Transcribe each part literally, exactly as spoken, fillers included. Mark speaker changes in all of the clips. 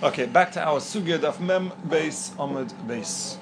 Speaker 1: Okay, back to our sugya daf mem beis amud beis.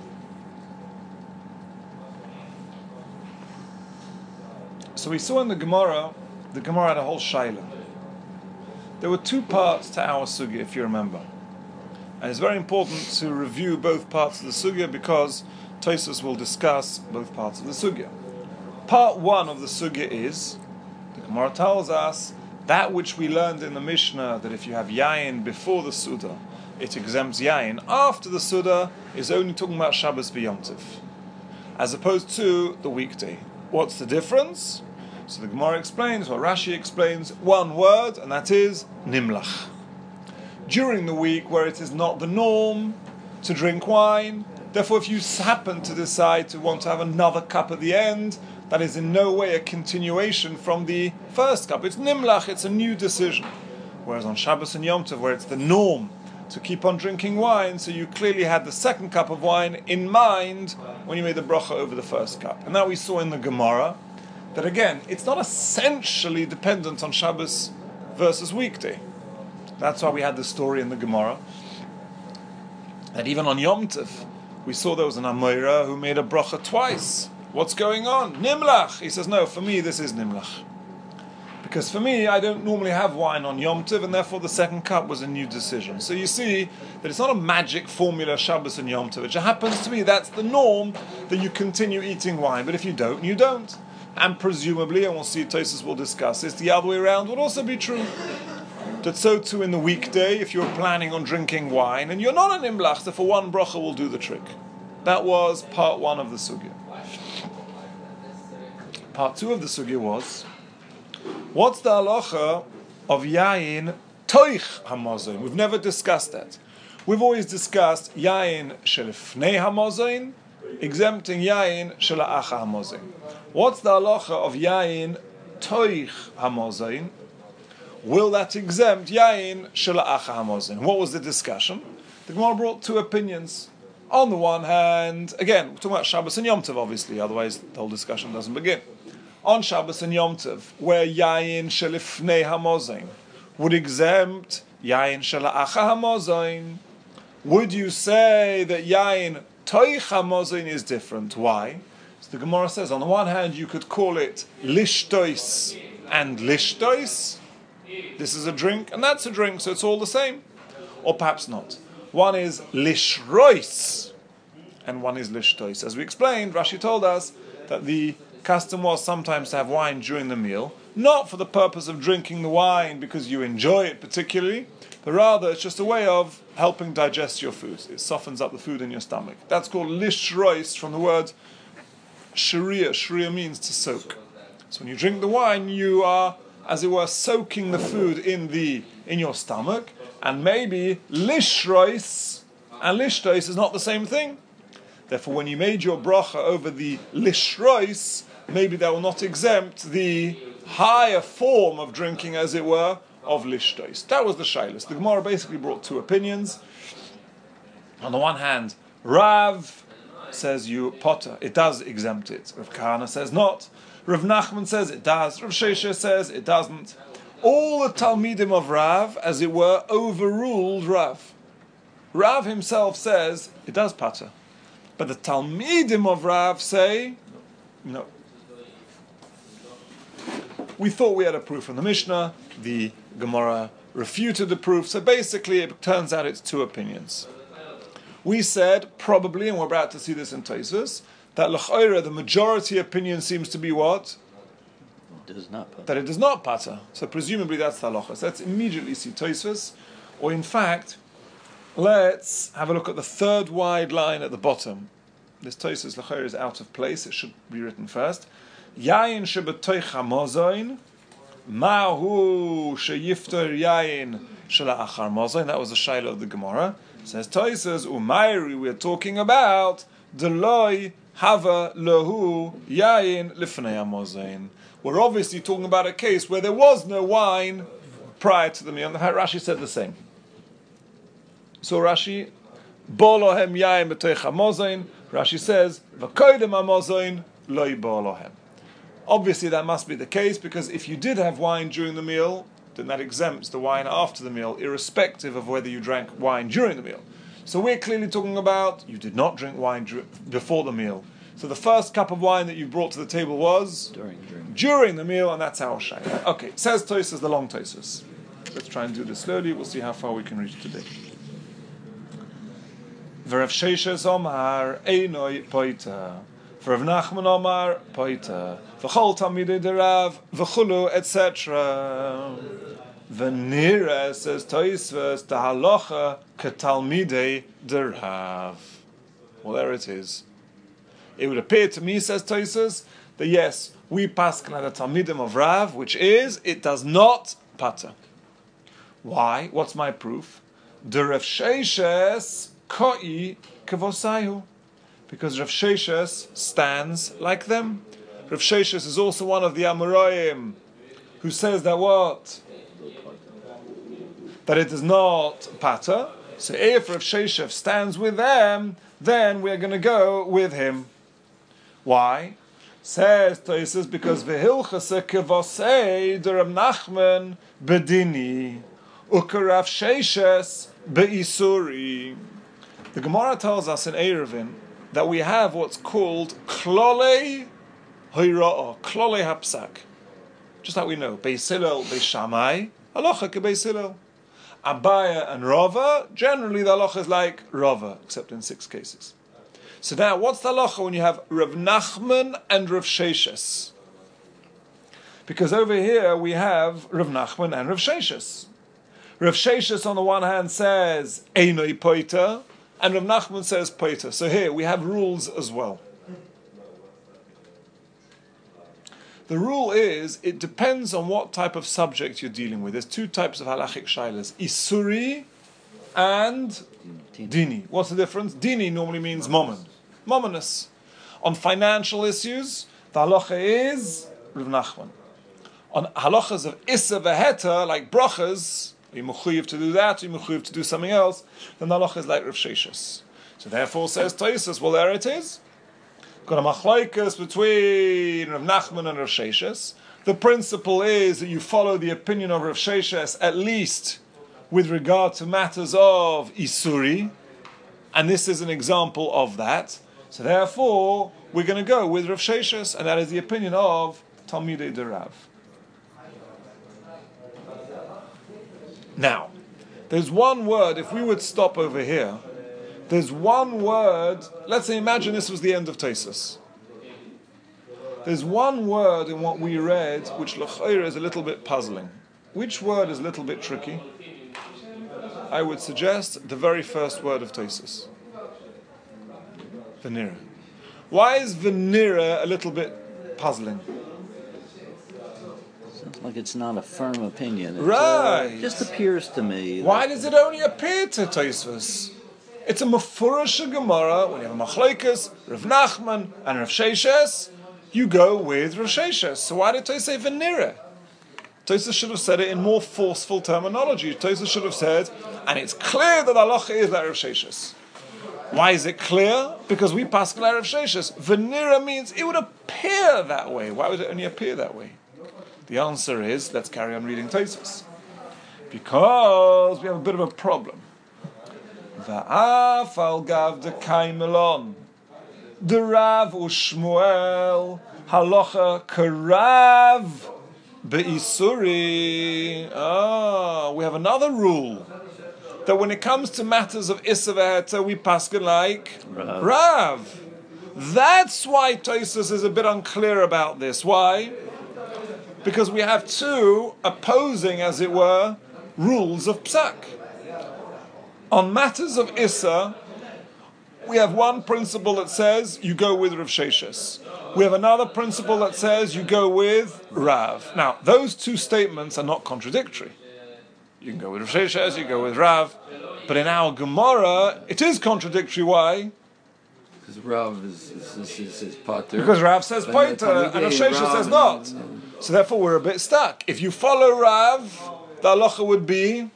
Speaker 1: So we saw in the Gemara, the Gemara had a whole shaila. There were two parts to our sugya, if you remember. And it's very important to review both parts of the sugya because Tosfos will discuss both parts of the sugya. Part one of the sugya is, the Gemara tells us, that which we learned in the Mishnah, that if you have yayin before the Suda, it exempts yayin. After the Suda is only talking about Shabbos v'Yom Tov, as opposed to the weekday. What's the difference? So the Gemara explains, or Rashi explains, one word, and that is nimlach. During the week, where it is not the norm to drink wine, therefore if you happen to decide to want to have another cup at the end, that is in no way a continuation from the first cup. It's nimlach, it's a new decision. Whereas on Shabbos and Yom Tov, where it's the norm to keep on drinking wine, so you clearly had the second cup of wine in mind when you made the bracha over the first cup. And that we saw in the Gemara, that again, it's not essentially dependent on Shabbos versus weekday. That's why we had the story in the Gemara, that even on Yom Tov, we saw there was an Amoira who made a bracha twice. What's going on? Nimlach! He says, no, for me this is Nimlach. Because for me, I don't normally have wine on Yom Tov, and therefore the second cup was a new decision. So you see that it's not a magic formula, Shabbos and Yom Tov. It just happens to be that's the norm, that you continue eating wine. But if you don't, you don't. And presumably, and we'll see, Tosfos will discuss this, the other way around would also be true. That so too in the weekday, if you're planning on drinking wine, and you're not an Nimlach, therefore one bracha will do the trick. That was part one of the sugya. Part two of the sugya was, what's the halacha of yayin toich hamazon? We've never discussed that. We've always discussed yayin shelifnei hamazon, exempting yayin shela'acha hamazon. What's the halacha of yayin toich hamazon? Will that exempt yayin shela'acha hamazon? What was the discussion? The Gemara brought two opinions. On the one hand, again, we're talking about Shabbos and Yom Tov, obviously, otherwise the whole discussion doesn't begin. On Shabbos and Yom Tov, where yayin shelifnei hamazon would exempt yayin shela'acha hamazon, would you say that yayin toich hamazon is different? Why? So the Gemara says, on the one hand, you could call it lishtois and lishtois. This is a drink, and that's a drink, so it's all the same. Or perhaps not. One is lishrois, and one is lishtois. As we explained, Rashi told us that the custom was sometimes to have wine during the meal, not for the purpose of drinking the wine because you enjoy it particularly, but rather it's just a way of helping digest your food. It softens up the food in your stomach. That's called lishrois, from the word sharia. Sharia means to soak. So when you drink the wine, you are, as it were, soaking the food in the in your stomach, and maybe lishrois and lishtois is not the same thing. Therefore, when you made your bracha over the lishrois, maybe that will not exempt the higher form of drinking, as it were, of lishtois. That was the shaylos. The Gemara basically brought two opinions. On the one hand, Rav says you potter, it does exempt it. Rav Kahana says not. Rav Nachman says it does. Rav Sheshe says it doesn't. All the Talmidim of Rav, as it were, overruled Rav. Rav himself says it does pater. But the Talmidim of Rav say, no. We thought we had a proof from the Mishnah. The Gemara refuted the proof. So basically, it turns out it's two opinions. We said, probably, and we're about to see this in Tosfos, that l'chayra, the majority opinion seems to be what?
Speaker 2: It does not pater.
Speaker 1: That it does not pater. So presumably that's the halacha. So let's immediately see Tosfos. Or in fact, let's have a look at the third wide line at the bottom. This Tosfos l'chayra is out of place. It should be written first. Yayin shebetoich hamazon, mahu sheyiftor yayin shela'achar mazon. That was the shayla of the Gemara. It says Tosfos umayri. We are talking about deloi hava lahu yayin lifnei hamazon. We're obviously talking about a case where there was no wine prior to the meal. And Rashi said the same. So Rashi, bolohem yayin betoich hamazon. Rashi says, v'koydem hamazon loy bolohem. Obviously that must be the case, because if you did have wine during the meal, then that exempts the wine after the meal, irrespective of whether you drank wine during the meal. So we're clearly talking about you did not drink wine dr- before the meal. So the first cup of wine that you brought to the table was
Speaker 2: During, during.
Speaker 1: during the meal, and that's our shay. Okay, says Tosfos, the long Tosfos. Let's try and do this slowly. We'll see how far we can reach today. V'Rav Sheshes Omar Einoi Poita. V'Rav Nachman Omar Poita. V'chol Talmidei Derav V'chulu et cetera. V'nira, says Tosfos, the halacha ketalmidei Derav. Well, there it is. It would appear to me, says Tosfos, that yes, we paskin at the Talmidim of Rav, which is, it does not pater. Why? What's my proof? The Rav Sheshes koi kevosaihu. Because Rav Sheshes stands like them. Rav Sheshes is also one of the Amoraim who says that what? That it is not pater. So if Rav Sheshes stands with them, then we're going to go with him. Why? Says Tosfos, because v'hilchase kevosei de Rav Nachman bedini ukarav Sheshes be'isuri. The Gemara tells us in Eruvin that we have what's called klolei hoira'ah, klolei hapsak. Just like we know, Beis Hillel, Beis Shammai, halacha ke Beis Hillel. Abaya and Rava, generally the halacha is like Rava, except in six cases. So now, what's the halacha when you have Rav Nachman and Rav Sheshes? Because over here we have Rav Nachman and Rav Sheshes. Rav Sheshes on the one hand says Einoi Poita, and Rav Nachman says Poita. So here we have rules as well. The rule is, it depends on what type of subject you're dealing with. There's two types of halachic shaylas, Isuri and Dini. What's the difference? Dini normally means momon, momonous. On financial issues, the halacha is Rav Nachman. On halachas of Issa v'Heta, like brachas, are you mechuyev to do that, are you mechuyev to do something else, then the halacha is like Rav Sheshes. So therefore says Tosfos, well there it is. Got a machlokes between Rav Nachman and Rav Sheshes. The principle is that you follow the opinion of Rav Sheshes, at least with regard to matters of Isuri, and this is an example of that. So therefore, we're going to go with Rav Sheshes, and that is the opinion of Talmidei Derav. Now, there's one word, if we would stop over here, there's one word, let's say, imagine this was the end of Tosfos. There's one word in what we read which l'chayra is a little bit puzzling. Which word is a little bit tricky? I would suggest the very first word of Tosfos. Venira. Why is Venira a little bit puzzling?
Speaker 2: Sounds like it's not a firm opinion. It
Speaker 1: Right.
Speaker 2: uh, just appears to me.
Speaker 1: Why does it only appear to Tosfos? It's a mafurish Gemara. When you have a machlokes, Rav Nachman and Rav Sheshes, you go with Rav Sheshes. So why did Tosfos say Venira? Tosfos should have said it in more forceful terminology. Tosfos should have said, and it's clear that halacha is like Rav Sheshes. Why is it clear? Because we pass like Rav Sheshes. Venira means it would appear that way. Why would it only appear that way? The answer is, let's carry on reading Tosfos. Because we have a bit of a problem. Va'af al gav de kaimelon, de Rav u'Shmuel halacha karav be'isuri. Ah, we have another rule that when it comes to matters of Issa v'Heta, we paskin like
Speaker 2: Rav.
Speaker 1: Rav. That's why Tosfos is a bit unclear about this. Why? Because we have two opposing, as it were, rules of psak. On matters of Issa, we have one principle that says you go with Rav Sheshes. We have another principle that says you go with Rav. Now, those two statements are not contradictory. You can go with Rav Sheshes, you go with Rav. But in our Gemara, it is contradictory. Why?
Speaker 2: Because Rav is, is, is, is, is pater.
Speaker 1: Because Rav says pater and Rav Sheshes says not. So therefore, we're a bit stuck. If you follow Rav, the halacha would be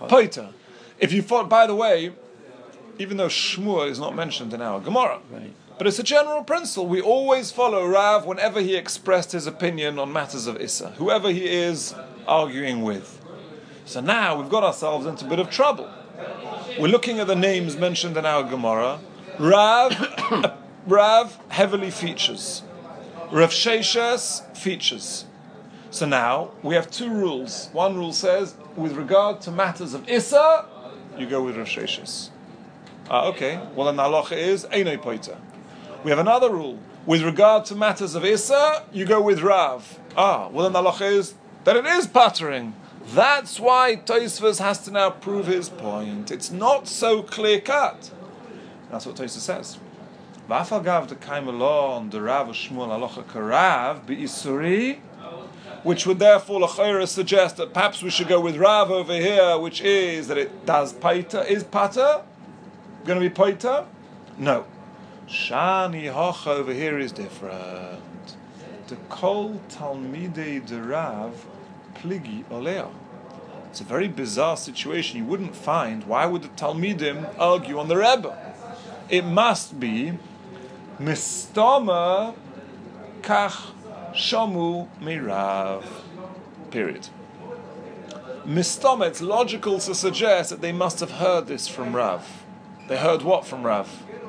Speaker 1: pater. If you follow, by the way, even though Shmuel is not mentioned in our Gemara,
Speaker 2: Right.
Speaker 1: But it's a general principle. We always follow Rav whenever he expressed his opinion on matters of Issa, whoever he is arguing with. So now we've got ourselves into a bit of trouble. We're looking at the names mentioned in our Gemara. Rav, Rav heavily features. Rav Sheshes features. So now we have two rules. One rule says, with regard to matters of Issa, you go with Rav Sheshes. Ah, okay. Well, then the halacha is Einoi Poita. We have another rule. With regard to matters of Issa, you go with Rav. Ah, well, then the halacha is that it is pattering. That's why Tosfos has to now prove his point. It's not so clear cut. That's what Tosfos says. V'afagav de kaimelon de Rav Shmuel halacha karav be'isuri, which would therefore l'chayra suggest that perhaps we should go with Rav over here, which is that it does paita. Is pata going to be paita? No. Shani hocha over here is different. The kol talmidei de Rav pligi olea. It's a very bizarre situation. You wouldn't find, why would the Talmidim argue on the Rebbe? It must be mistama kach shamu mirav. Period. Mistama, it's logical to suggest that they must have heard this from Rav. They heard what from Rav?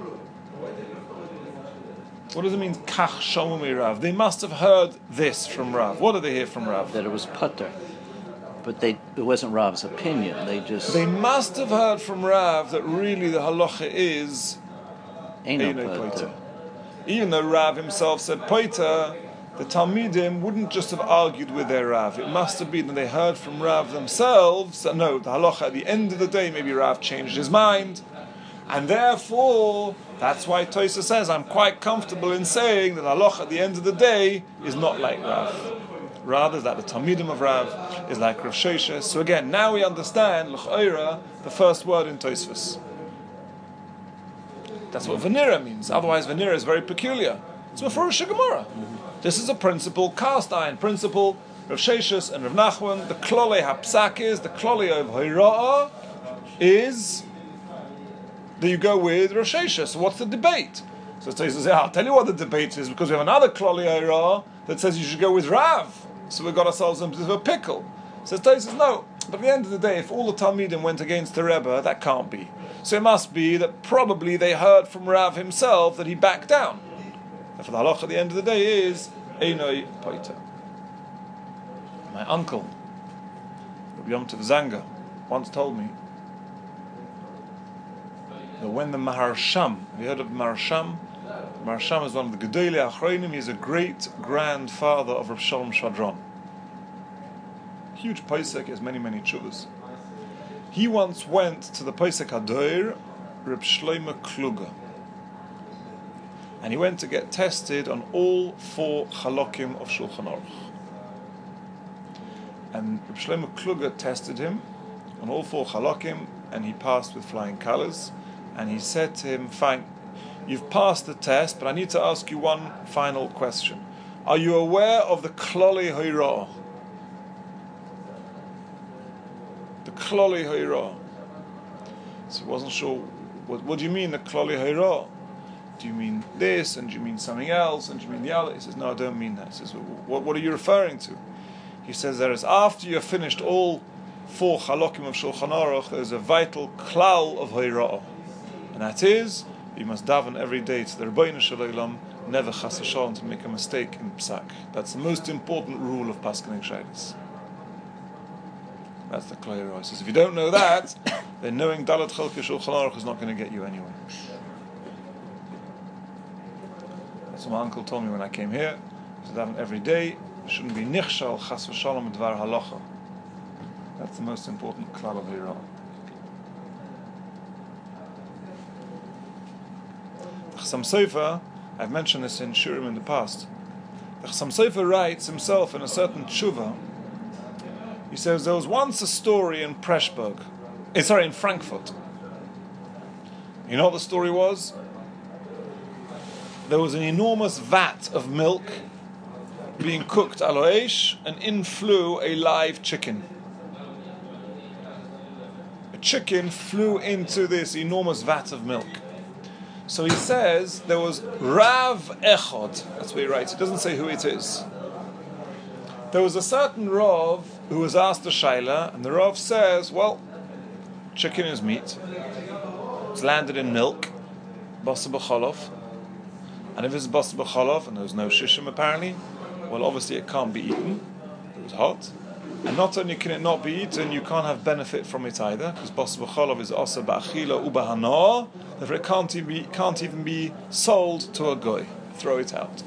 Speaker 1: What does it mean, kach shamu mirav? They must have heard this from Rav. What did they hear from Rav?
Speaker 3: That it was putter. But they, it wasn't Rav's opinion. They just...
Speaker 1: They must have heard from Rav that really the halacha is
Speaker 3: Eino
Speaker 1: Eino
Speaker 3: putter.
Speaker 1: Poita. Even though Rav himself said Poita, the Talmidim wouldn't just have argued with their Rav. It must have been that they heard from Rav themselves. That no, the halacha at the end of the day, maybe Rav changed his mind. And therefore, that's why Tosfos says, I'm quite comfortable in saying that halacha at the end of the day is not like Rav. Rather, that the Talmidim of Rav is like Rav Sheshes. So again, now we understand l'chayra, the first word in Tosfos. That's what Venera means. Otherwise, Venera is very peculiar. It's Mefurish Gemara. This is a principle, cast iron principle. Rav Sheshes and Rav Nachman, the klole hapsak is, the klole of Hoira'ah is that you go with Rav Sheshes. So what's the debate? So Tosfos says, yeah, I'll tell you what the debate is, because we have another klole Hoira'ah that says you should go with Rav. So we got ourselves into a pickle. So Tosfos says, no, but at the end of the day, if all the Talmidim went against the Rebbe, that can't be. So it must be that probably they heard from Rav himself that he backed down. Therefore the halacha at the end of the day is Einoi Poita. My uncle, Rabbi Yom Tov Zanga, once told me that when the Maharsham, have you heard of Maharsham? Maharsham is one of the Gedolei Achronim. He is a great grandfather of Rav Shalom Shadron. Huge Pesach, he has many, many tshuvas. He once went to the Pesach Hadoir, Reb Shlomo Kluger, and he went to get tested on all four chalokim of Shulchan Aruch. And Reb Shlomo Kluger tested him on all four chalokim, and he passed with flying colors. And he said to him, fine, you've passed the test, but I need to ask you one final question. Are you aware of the klole hoira'ah? The klole hoira'ah. So he wasn't sure, what, what do you mean the klole hoira'ah? Do you mean this, and do you mean something else, and do you mean the other? He says, no, I don't mean that. He says, what, what are you referring to? He says, there is, after you have finished all four chalokim of Shulchan Aruch, there is a vital klal of hoira'ah. And that is, you must daven every day to the Rebbeinu Shalom, never chas v'shalom to make a mistake in psak. That's the most important rule of Paskening Shailis. That's the clear He says, if you don't know that, then knowing Dalet Chelke Shulchan Aruch is not going to get you anywhere. That's what my uncle told me when I came here. To daven every day, it shouldn't be nichshal chas v'shalom dvar halacha. That's the most important klal of Hirah. The Chassam Sofer, I've mentioned this in Shurim in the past. The Chassam Sofer writes himself in a certain tshuva. He says there was once a story in Pressburg, eh, sorry, in Frankfurt. You know what the story was? There was an enormous vat of milk being cooked a lo'esh, and in flew a live chicken. A chicken flew into this enormous vat of milk. So he says there was Rav Echod. That's what he writes. He doesn't say who it is. There was a certain Rav who was asked a shaila, and the Rav says, well, chicken is meat. It's landed in milk, basa b'cholov. And if it's basa b'cholov, and there's no shishim apparently, well, obviously it can't be eaten. It was hot. And not only can it not be eaten, you can't have benefit from it either, because basa b'cholov is asa ba'achila ubahana. Therefore, it can't even be, can't even be sold to a goy. Throw it out.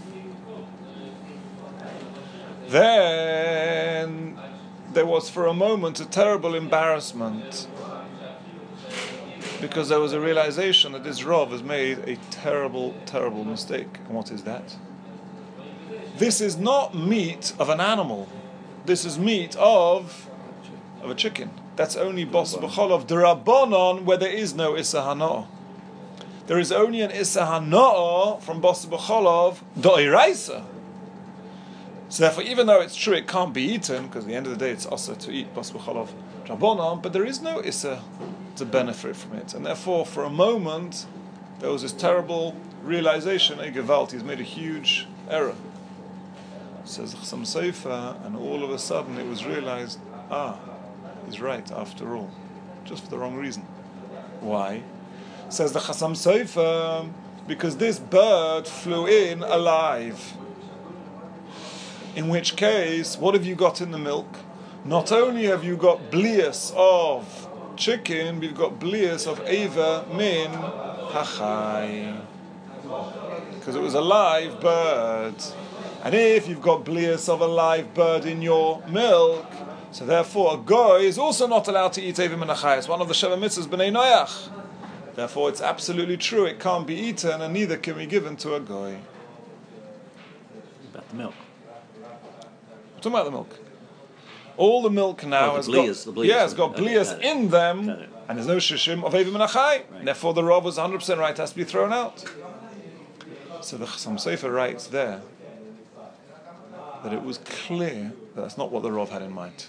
Speaker 1: Then there was for a moment a terrible embarrassment, because there was a realization that this Rav has made a terrible, terrible mistake. And what is that? This is not meat of an animal. This is meat of of a chicken. That's only bas b'cholov d'Rabbanon, where there is no Issa Hana'ah. There is only an Issa Hana'ah from bas b'cholov d'Oraisa. So therefore, even though it's true it can't be eaten, because at the end of the day it's also to eat bas b'cholov d'Rabbanon, but there is no Issa to benefit from it. And therefore, for a moment, there was this terrible realization, a Gewalt, he's made a huge error. Says the Chassam Sofer, and all of a sudden it was realized, ah, he's right after all, just for the wrong reason. Why? Says the Chassam Sofer, because this bird flew in alive. In which case, what have you got in the milk? Not only have you got blias of chicken, but you've got blias of Eva min hachai, because it was a live bird. And if you've got blias of a live bird in your milk, so therefore a goy is also not allowed to eat Eva min hachai. It's one of the Sheva Mitzvahs B'nai Noach. Therefore it's absolutely true, it can't be eaten, and neither can be given to a goy.
Speaker 3: About the milk.
Speaker 1: We're talking about the milk. All the milk now
Speaker 3: oh,
Speaker 1: has
Speaker 3: blias,
Speaker 1: got,
Speaker 3: the blias.
Speaker 1: yeah, it's got
Speaker 3: Okay,
Speaker 1: blias
Speaker 3: got
Speaker 1: in them,
Speaker 3: got
Speaker 1: and there's no shishim of Eva min hachai.
Speaker 3: Right.
Speaker 1: Therefore the Rav was one hundred percent right, it has to be thrown out. So the Chassam Sofer writes there that it was clear that that's not what the Rav had in mind.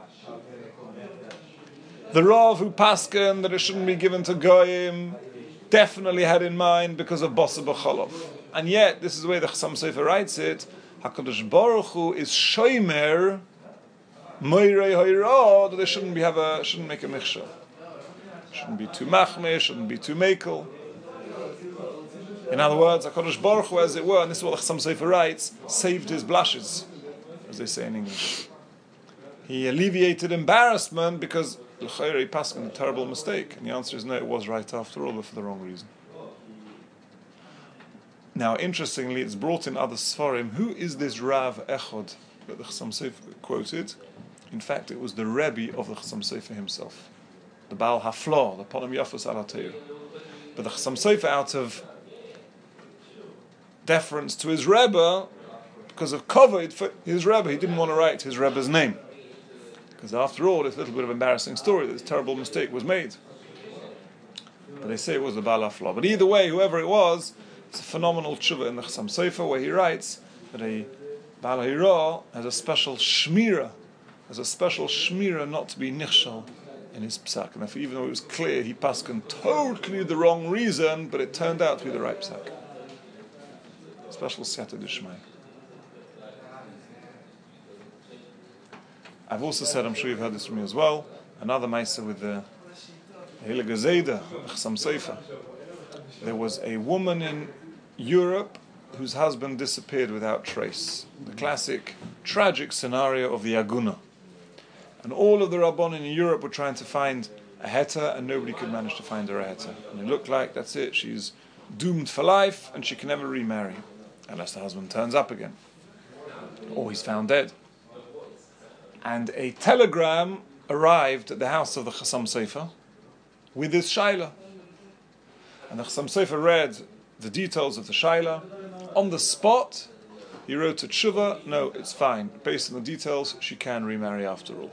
Speaker 1: The Rav who pasken that it shouldn't be given to goyim definitely had in mind because of basa b'cholov. And yet, this is the way the Chassam Sofer writes it, HaKadosh Baruch Hu is shomer moirei hoira, that they shouldn't be have a shouldn't make a michshah. Shouldn't be too machmeh, shouldn't be too mekel. In other words, HaKadosh Baruch Hu, as it were, and this is what the Chassam Sofer writes, saved his blushes, as they say in English. He alleviated embarrassment because l'chayre he passed on a terrible mistake. And the answer is no, it was right after all, but for the wrong reason. Now, interestingly, it's brought in other Sfarim. Who is this Rav Echod that the Chassam Sofer quoted? In fact, it was the Rebbe of the Chassam Sofer himself, the Baal Haflah, the Ponim Yafos Al HaTorah. But the Chassam Sofer, out of deference to his Rebbe, because of kavod for his Rebbe, he didn't want to write his Rebbe's name. Because after all, it's a little bit of an embarrassing story that this terrible mistake was made. But they say it was the Baal Haflah. But either way, whoever it was, it's a phenomenal tshuva in the Chassam Sofer where he writes that a Baal Hira has a special shmira, has a special shmira not to be nichshal in his psak. And therefore, even though it was clear, he pasken totally the wrong reason, but it turned out to be the right psak. Special siyata d'shmai. I've also said, I'm sure you've heard this from me as well, another Maisa with the Hilig Zayda, Chassam Sofer. There was a woman in Europe whose husband disappeared without trace. The classic, tragic scenario of the Aguna. And all of the Rabbanim in Europe were trying to find a heta, and nobody could manage to find her a heta. And it looked like, that's it, she's doomed for life, and she can never remarry, unless the husband turns up again. Or he's found dead. And a telegram arrived at the house of the Chassam Sofer with this shaila. And the Chassam Sofer read the details of the shaila. On the spot, he wrote to tshuva, no, it's fine. Based on the details, she can remarry after all.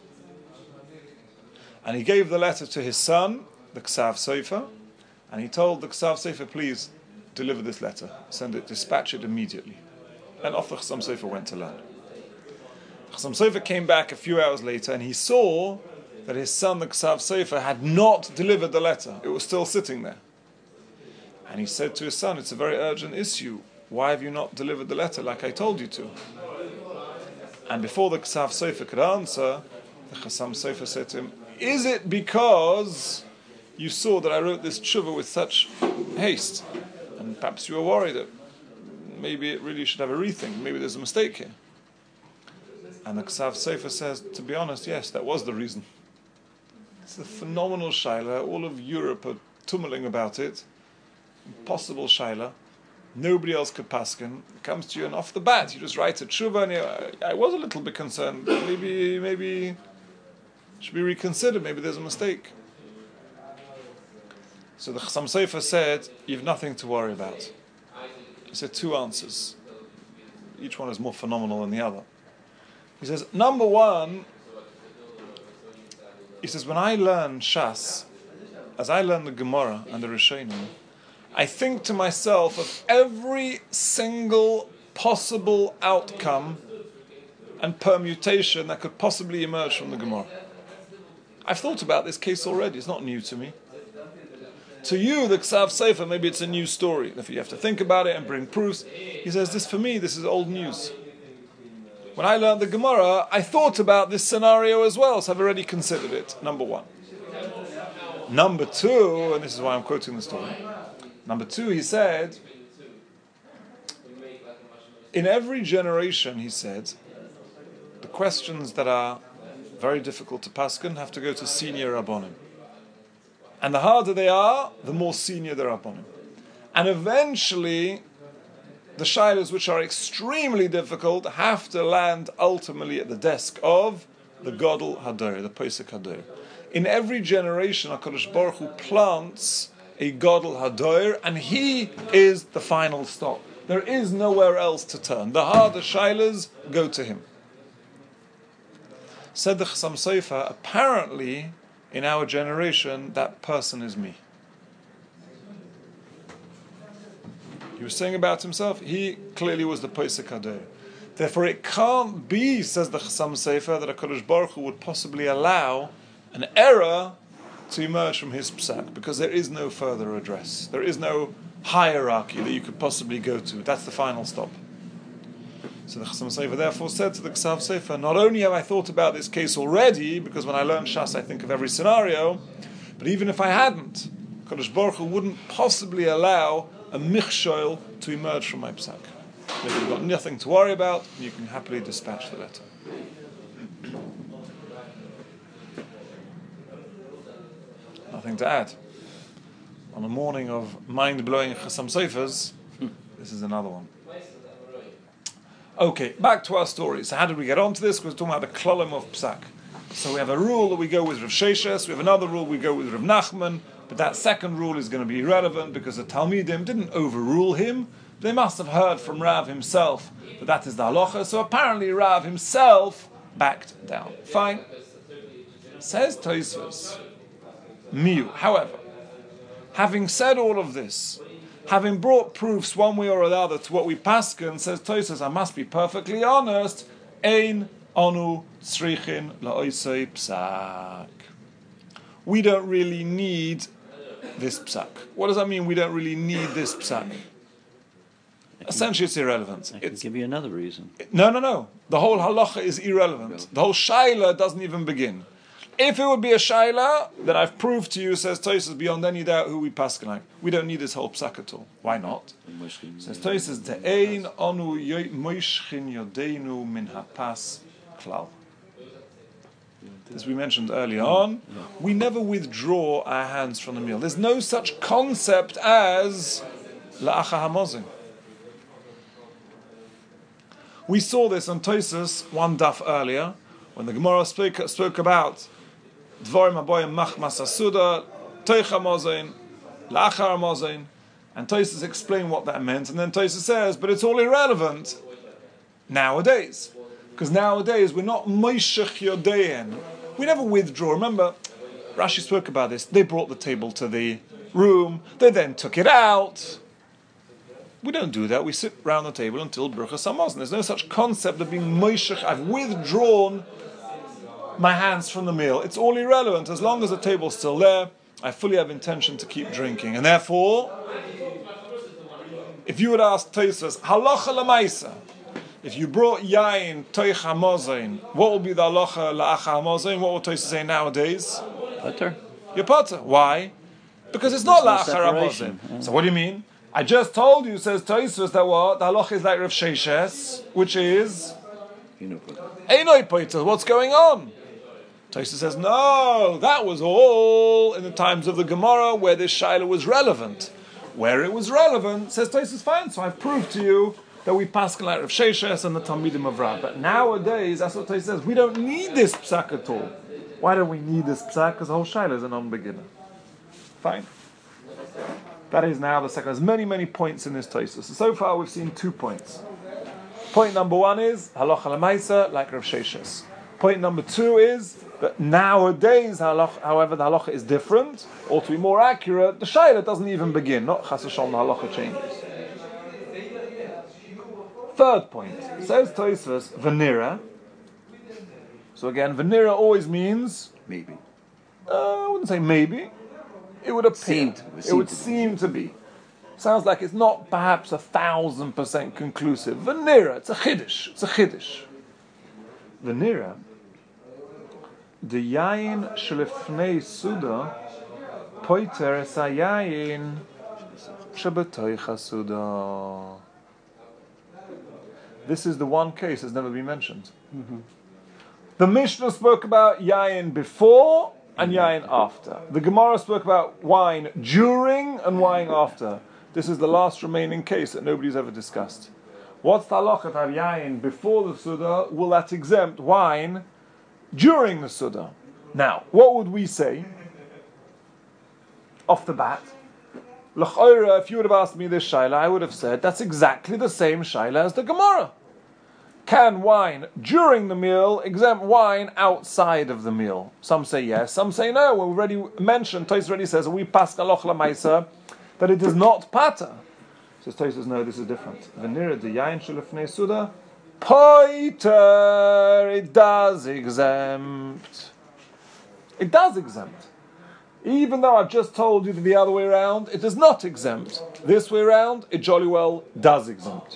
Speaker 1: And he gave the letter to his son, the Ksav Sofer, and he told the Ksav Sofer, please deliver this letter. Send it, dispatch it immediately. And off the Chassam Sofer went to learn. Chassam Sofer came back a few hours later and he saw that his son, the Ksav Sofer, had not delivered the letter. It was still sitting there. And he said to his son, it's a very urgent issue. Why have you not delivered the letter like I told you to? And before the Ksav Sofer could answer, the Chassam Sofer said to him, is it because you saw that I wrote this tshuva with such haste? And perhaps you were worried that maybe it really should have a rethink, maybe there's a mistake here. And the Ksav Sofer says, to be honest, yes, that was the reason. It's a phenomenal shaila. All of Europe are tummeling about it. Impossible shaila. Nobody else could paskin. It comes to you, and off the bat, you just write a tshuva, and you, I, I was a little bit concerned. Maybe, maybe should be reconsidered. Maybe there's a mistake. So the Chassam Sofer said, you've nothing to worry about. He said two answers. Each one is more phenomenal than the other. He says, number one, he says, when I learn Shas, as I learn the Gemara and the Rishonim, I think to myself of every single possible outcome and permutation that could possibly emerge from the Gemara. I've thought about this case already, it's not new to me. To you, the Ksav Sofer, maybe it's a new story. If you have to think about it and bring proofs. He says, this for me, this is old news. When I learned the Gemara, I thought about this scenario as well, so I've already considered it, number one. Number two, and this is why I'm quoting the story. Number two, he said, in every generation, he said, the questions that are very difficult to paskin have to go to senior Rabbonim. And the harder they are, the more senior the Rabbonim. And eventually, the shaylos which are extremely difficult have to land ultimately at the desk of the Gadol Hador, the Pesach Hador. In every generation, HaKadosh Baruch Hu plants a Gadol Hador, and he is the final stop. There is nowhere else to turn. The harder shaylos go to him. Said the Chassam Sofer, apparently, in our generation, that person is me. He was saying about himself, he clearly was the Pesach Hador. Therefore, it can't be, says the Chassam Sofer, that HaKadosh Baruch Hu would possibly allow an error to emerge from his psak, because there is no further address. There is no hierarchy that you could possibly go to. That's the final stop. So the Chassam Sofer therefore said to the Ksav Sofer, not only have I thought about this case already, because when I learn Shas I think of every scenario, but even if I hadn't, Kadosh Baruch Hu wouldn't possibly allow a michshol to emerge from my psak. You've got nothing to worry about, and you can happily dispatch the letter. Nothing to add. On a morning of mind-blowing Chassam Sofers, this is another one. Okay, back to our story. So how did we get onto this? We're talking about the klolim of psak. So we have a rule that we go with Rav Sheshes, we have another rule we go with Rav Nachman, but that second rule is going to be irrelevant because the Talmidim didn't overrule him. They must have heard from Rav himself that that is the halacha, so apparently Rav himself backed down. Fine. Says Tosfos, Miu. However, having said all of this, having brought proofs one way or the other to what we paskin, says Tosfos, I must be perfectly honest, Ein anu tzrichin la'osei psak. We don't really need this psak. What does that mean, we don't really need this psak? Essentially, it's irrelevant.
Speaker 3: I can
Speaker 1: It's,
Speaker 3: give you another reason.
Speaker 1: no, no, no. The whole halacha is irrelevant. The whole shaila doesn't even begin. If it would be a shaila, then I've proved to you, says Tosfos, beyond any doubt who we paskin like. We don't need this whole psak at all. Why not? Says Tosfos, De'ein anu moishchin yodeinu min hapas klal. As we mentioned earlier on, we never withdraw our hands from the meal. There's no such concept as la'acha hamozin. We saw this on Tosfos one daf earlier, when the Gemara spoke, spoke about Dvorim Aboyim Machmas Asuda, Toich HaMozain, La'achar HaMozain, and Tosfos explained what that meant, and then Tosfos says, but it's all irrelevant nowadays. Because nowadays we're not Moishech Yodein. We never withdraw. Remember, Rashi spoke about this. They brought the table to the room, they then took it out. We don't do that. We sit round the table until Birchas Hamazon. There's no such concept of being Moishech. I've withdrawn my hands from the meal. It's all irrelevant. As long as the table's still there, I fully have intention to keep drinking. And therefore, If you would ask Tosfos, halacha lemaisa, if you brought yain toich hamozain, what will be the halacha la'acha hamozain? What will Tosfos say nowadays?
Speaker 3: Butter.
Speaker 1: Your potter. Why? Because it's not
Speaker 3: no
Speaker 1: la'acha
Speaker 3: separation.
Speaker 1: hamozain.
Speaker 3: Yeah.
Speaker 1: So what do you mean? I just told you, says Tosfos, that what? The halacha is like Rav Sheshes, which is Einoi poiter. What's going on? Tosfos says, no, that was all in the times of the Gemara where this shaila was relevant. Where it was relevant, says Tosfos, fine, so I've proved to you that we pass like Rav Sheshes and the Talmidim of Rav. But nowadays, that's what Tosfos says, we don't need this psak at all. Why don't we need this psak? Because the whole shaila is a non-beginner. Fine. That is now the second. There's many, many points in this Tosfos. So, so far we've seen two points. Point number one is, halacha lemaisa, like Rav Sheshes. Point number two is that nowadays, however, the halacha is different, or to be more accurate, the shaila doesn't even begin. Not chas v'shalom, the halacha changes. Third point, says Tosfos, vanira. So again, vanira always means
Speaker 2: Maybe.
Speaker 1: uh, I wouldn't say maybe. It would appear.
Speaker 2: Seemed- it
Speaker 1: it
Speaker 2: seemed
Speaker 1: would
Speaker 2: to be.
Speaker 1: seem to be. Sounds like it's not perhaps a thousand percent conclusive. Vanira, it's a chiddush. It's a chiddush. Vanira. The yayin shlefnei suda poiter es hayayin shebetoich suda. This is the one case that's never been mentioned. Mm-hmm. The Mishnah spoke about yayin before and yayin after. The Gemara spoke about wine during and wine after. This is the last remaining case that nobody's ever discussed. What's the halacha to have yayin before the Suda? Will that exempt wine during the Suda? Now, what would we say off the bat? L'chayra, if you would have asked me this shaila, I would have said that's exactly the same shaila as the Gemara. Can wine during the meal exempt wine outside of the meal? Some say yes, some say no. We already mentioned, Tosfos already says, we pass halacha lemaisa, that it is not pata. Says Tosfos, no, this is different. V'nira de yain shelefnei suda, poiter, it does exempt. It does exempt. Even though I've just told you that the other way around, it does not exempt. This way around, it jolly well does exempt.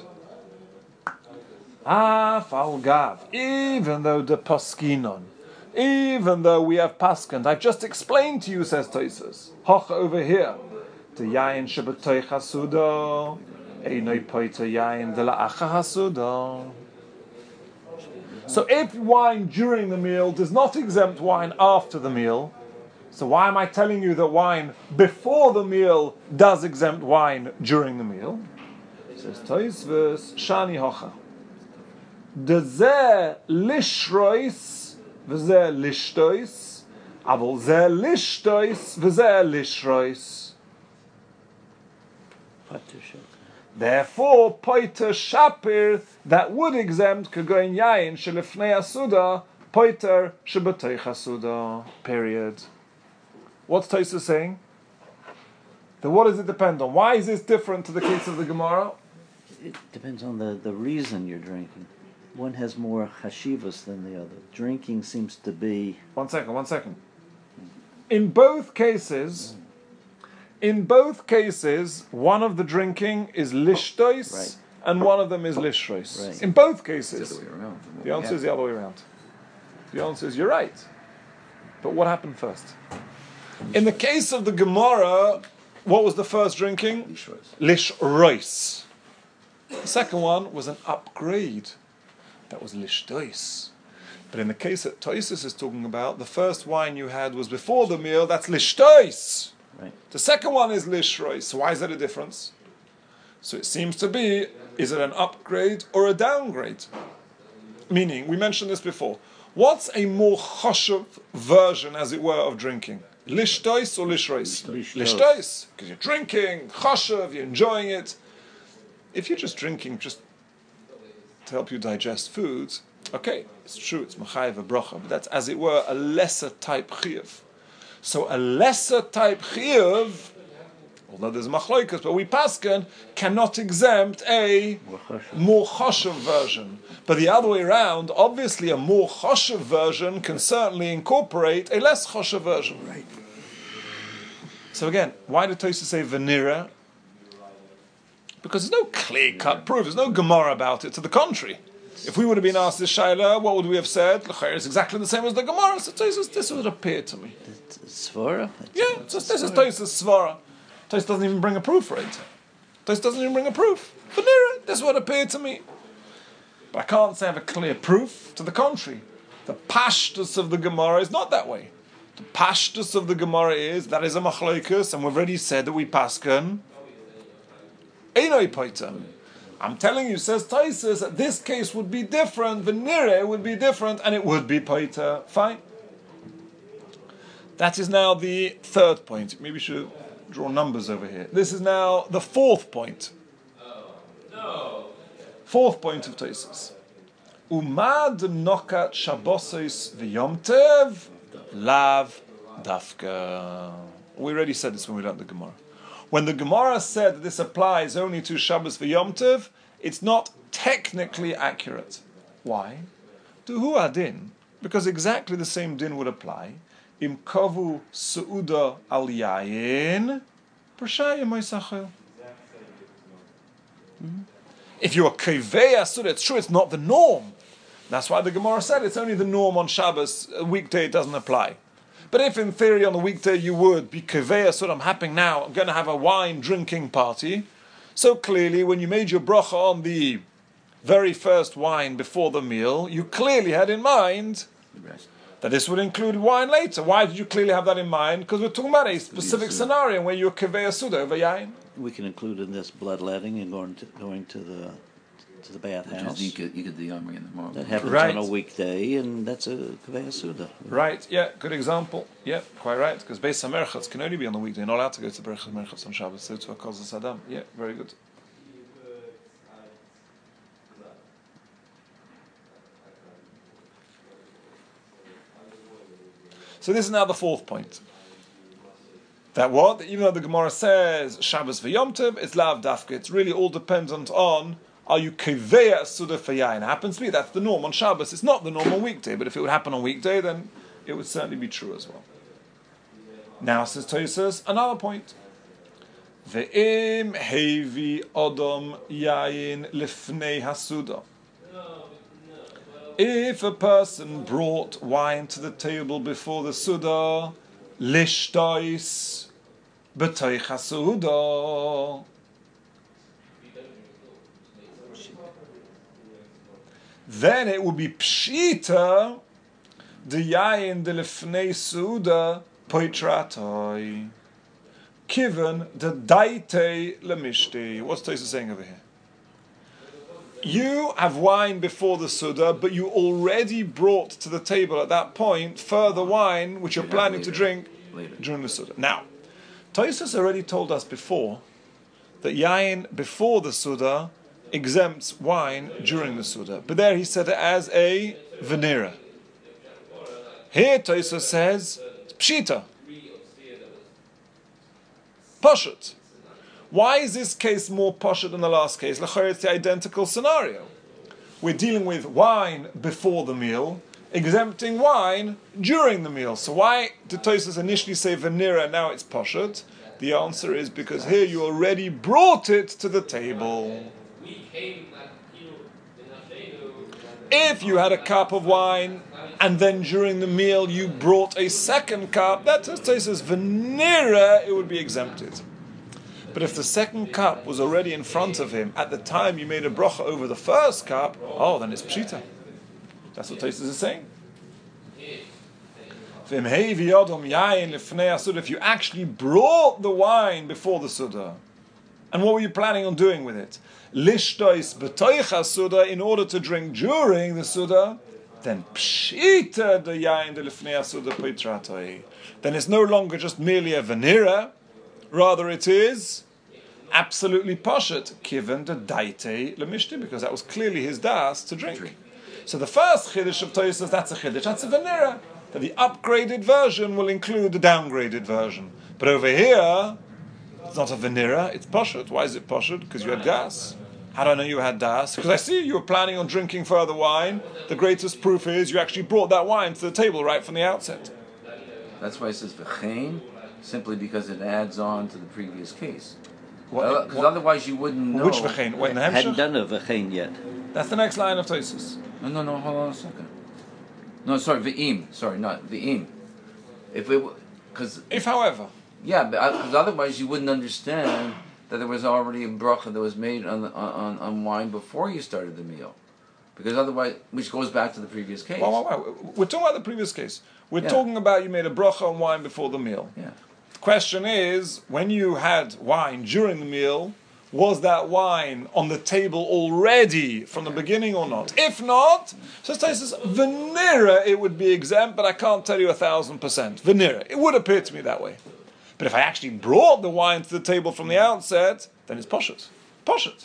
Speaker 1: Ah, falgav. Even though the paskinon, even though we have paskand, I've just explained to you, says Tosfos, hoch over here, the yain shebetoich hasuda, einoi poiter yain de la'acha hasuda. So if wine during the meal does not exempt wine after the meal, so why am I telling you that wine before the meal does exempt wine during the meal? Says Tosfos, shani hocha. Dezeh lishrois v'zeh lishtois, avol zeh lishtois v'zeh lishrois. Therefore, poiter shapir, that would exempt kagoin yain shelefnei asuda, poiter shebetoich asuda. Period. What's Tosfos saying? Then what does it depend on? Why is this different to the case of the Gemara?
Speaker 3: It depends on the, the reason you're drinking. One has more chashivas than the other. Drinking seems to be...
Speaker 1: One second, one second. In both cases, in both cases, one of the drinking is lishtois,
Speaker 3: Right.
Speaker 1: and one of them is lishrois.
Speaker 3: Right.
Speaker 1: In both
Speaker 2: It's
Speaker 1: cases.
Speaker 2: the other way around.
Speaker 1: The answer is the other way around. The answer is you're right. But what happened first? In the case of the Gemara, what was the first drinking?
Speaker 2: Lishrois.
Speaker 1: Lishrois. The second one was an upgrade. That was lishtois. But in the case that Tosfos is talking about, the first wine you had was before the meal, that's lishtois.
Speaker 3: Right.
Speaker 1: The second one is lishrois. So why is that a difference? So it seems to be, is it an upgrade or a downgrade? Meaning, we mentioned this before. What's a more choshev version, as it were, of drinking? Lishtois or lishrois?
Speaker 3: Lishtois.
Speaker 1: Lishtois. Because you're drinking, choshev, you're enjoying it. If you're just drinking just to help you digest foods, okay, it's true, it's machayev a bracha, but that's, as it were, a lesser type chiyuv. So a lesser type chiyuv, although there's a machloikas, but we paskin, cannot exempt a more choshev version. But the other way around, obviously a more choshev version can certainly incorporate a less choshev version. Right. So again, why did Tosfos say vanira? Because there's no clear-cut proof. There's no Gemara about it. To the contrary. If we would have been asked this Shaila, what would we have said? It's exactly the same as the Gemara. So Tosfos, this would appear to me.
Speaker 3: It's Svara?
Speaker 1: Yeah, so this is Tosfos Svara. Tosfos doesn't even bring a proof for it. Tosfos doesn't even bring a proof. But this would appear to me. But I can't say I have a clear proof. To the contrary. The pashtus of the Gemara is not that way. The pashtus of the Gemara is, that is a machloikus, and we've already said that we pasken einoi poitem. I'm telling you, says Tosfos, that this case would be different, the nire would be different, and it would be poiter. Fine. That is now the third point. Maybe we should draw numbers over here. This is now the fourth point. Fourth point of Tosfos. Umad nokat shabosos v'yom tev lav dafka. We already said this when we learned the Gemara. When the Gemara said that this applies only to Shabbos v'yom tev, it's not technically accurate. Why? To hu adin, because exactly the same din would apply. Im kavu seuda al yayin, prashayim moisachel. If you're kivei asur, it's true, it's not the norm. That's why the Gemara said it's only the norm on Shabbos. A weekday it doesn't apply. But if in theory on the weekday you would be kivei asur, I'm happening now, I'm going to have a wine drinking party. So clearly, when you made your bracha on the very first wine before the meal, you clearly had in mind that this would include wine later. Why did you clearly have that in mind? Because we're talking about a specific scenario where you're kivei asur over yain.
Speaker 3: We can include in this bloodletting and going to going to the to the bathhouse.
Speaker 2: You could you could the Yom in the morning.
Speaker 3: That happens
Speaker 1: Right.
Speaker 3: on a weekday, and that's a kaveh suda.
Speaker 1: Right, yeah, good example. Yeah, quite right. Because Beis HaMerchatz can only be on the weekday. You're not allowed to go to Beis HaMerchatz on Shabbos. So to a Kozas Adam. Yeah, very good. So this is now the fourth point. That what? Even though the Gemara says Shabbos v'Yom Tov, it's lav dafka. It's really all dependent on, are you kivei suda for yain? It happens to be that's the norm on Shabbos. It's not the norm on weekday, but if it would happen on weekday, then it would certainly be true as well. Now says Tosfos, another point. Ve'im hevi odom yain lifnei hasuda. If a person brought wine to the table before the suda, lishtois b'toich hasuda, then it would be pshita the yain de lefnei suda poitratoi kiven the daite lemishti. What's Tosfos saying over here? You have wine before the Suda, but you already brought to the table at that point further wine, which you're
Speaker 2: Yeah,
Speaker 1: planning
Speaker 2: later.
Speaker 1: to drink
Speaker 2: Later.
Speaker 1: during the Suda. Now, Tosfos already told us before that yain before the Suda exempts wine during the Suda. But there he said it as a venera. Here Tosfos says, it's pshita. Pashut. Why is this case more poshut than the last case? L'chayr, it's the identical scenario. We're dealing with wine before the meal, exempting wine during the meal. So why did Tosfos initially say venera, now it's poshut? The answer is because here you already brought it to the table. If you had a cup of wine and then during the meal you brought a second cup, that Tosfos venera, it would be exempted. But if the second cup was already in front of him at the time you made a bracha over the first cup, oh, then it's pshita. That's what Tosfos is saying. If you actually brought the wine before the Suda, and what were you planning on doing with it? Lishtois b'toich Suda, in order to drink during the Suda, then pshita the yain de lifnei Suda poitratoi. Then it's no longer just merely a venera, rather it is absolutely poshet, given the daite lemishti, because that was clearly his das to drink. drink. So the first chiddush of Tosfos, that's a chiddush, that's a venera. That the upgraded version will include the downgraded version. But over here, it's not a venera, it's poshet. Why is it poshet? Because you had das. How do I know you had das? Because I see you were planning on drinking further wine. The greatest proof is you actually brought that wine to the table right from the outset.
Speaker 2: That's why it says v'chein, simply because it adds on to the previous case.
Speaker 1: What-
Speaker 2: Because
Speaker 1: what-
Speaker 2: otherwise you wouldn't know.
Speaker 1: Which v'chein? Wait, in the
Speaker 3: Hadn't
Speaker 1: Hemshech?
Speaker 3: done a v'chein yet.
Speaker 1: That's the next line of Tosfos.
Speaker 2: No, no, no. Hold on a second. No, sorry, v'im. Sorry, not v'im. If it, because
Speaker 1: If, however,
Speaker 2: yeah, because otherwise you wouldn't understand that there was already a bracha that was made on, the, on on wine before you started the meal, because otherwise, which goes back to the previous case.
Speaker 1: well, well, well, we're talking about the previous case. We're
Speaker 2: Yeah.
Speaker 1: talking about you made a bracha on wine before the meal.
Speaker 2: Yeah.
Speaker 1: The question is, when you had wine during the meal, was that wine on the table already from the beginning or not? If not, so it says, Venera, it would be exempt, but I can't tell you a thousand percent. Venera, it would appear to me that way. But if I actually brought the wine to the table from the outset, then it's poshut. Poshut.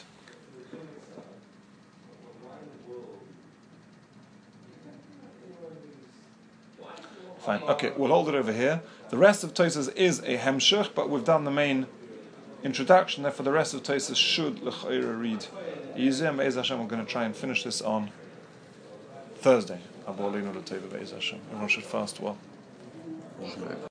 Speaker 1: Fine. Okay, we'll hold it over here. The rest of Tosfos is a hemshech, but we've done the main introduction. Therefore, the rest of Tosfos should l'chayra read easier. And Be'ez Hashem, we're going to try and finish this on Thursday. Abu Aleinu L'Teva Be'ez Hashem. Everyone should fast well.